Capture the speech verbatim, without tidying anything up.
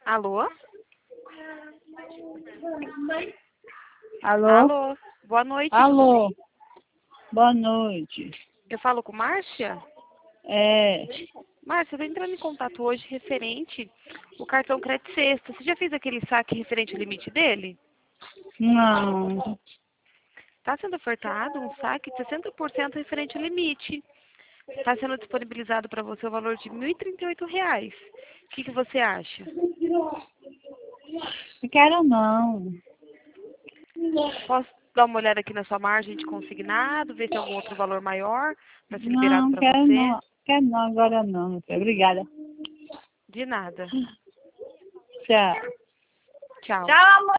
Alô? Alô? Alô? Boa noite. Alô? Boa noite. Eu falo com Márcia? É, Márcia, eu tô entrando em contato hoje referente o cartão Crédito Sexta. Você já fez aquele saque referente ao limite dele? não, Está sendo ofertado um saque de sessenta por cento referente ao limite. Está sendo disponibilizado para você o valor de mil e trinta e oito reais. O que, que você acha? não quero não. Posso dar uma olhada aqui na sua margem de consignado, ver se tem algum outro valor maior para ser liberado Não, para quero você? não. Quero não, agora não, meu filho. Obrigada. De nada. Tchau. Tchau. Tchau, amor.